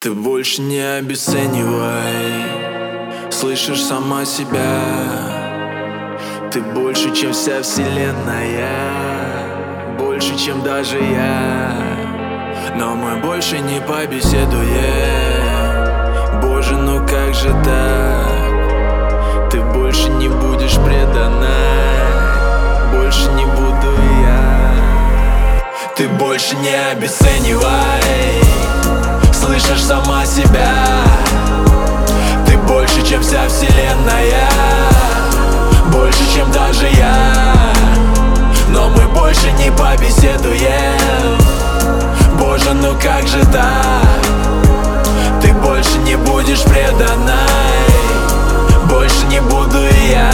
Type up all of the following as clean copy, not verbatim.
Ты больше не обесценивай, слышишь сама себя. Ты больше, чем вся вселенная, больше, чем даже я. Но мы больше не побеседуем. Боже, ну как же так? Ты больше не будешь преданной, больше не буду я. Ты больше не обесценивай, слышишь сама себя. Ты больше, чем вся вселенная, больше, чем даже я. Но мы больше не побеседуем. Боже, ну как же так? Ты больше не будешь преданной, больше не буду и я.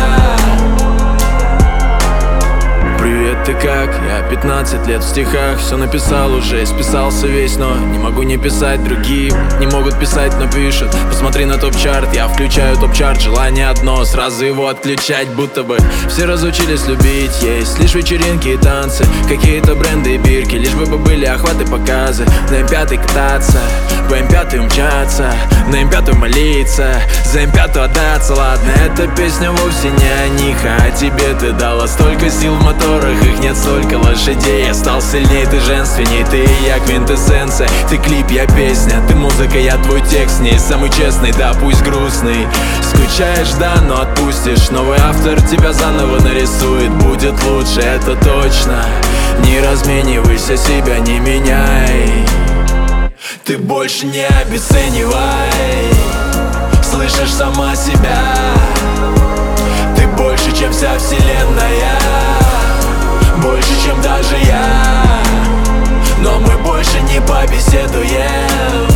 Привет, ты как? Я 15 лет в стихах, все написал уже, списался весь, но не могу не писать. Другие не могут писать, но пишут. Посмотри на топ-чарт, я включаю топ-чарт. Желание одно, сразу его отключать. Будто бы все разучились любить. Есть лишь вечеринки и танцы, какие-то бренды и бирки. Лишь бы были охваты, показы. На М5 кататься, по М5 умчаться, на М5 молиться, за М5 отдаться. Ладно, эта песня вовсе не о них, а о тебе. Ты дала столько сил в моторах, их нет столько лошадей. Я стал сильней, ты женственней, ты и я квинтэссенция. Ты клип, я песня, ты музыка, я твой текст. Не самый честный, да пусть грустный. Скучаешь, да, но отпустишь. Новый автор тебя заново нарисует. Будет лучше, это точно. Не разменивайся, себя не меняй. Ты больше не обесценивай, слышишь сама себя. Ты больше, чем вся вселенная, больше, чем даже я. Но мы больше не побеседуем.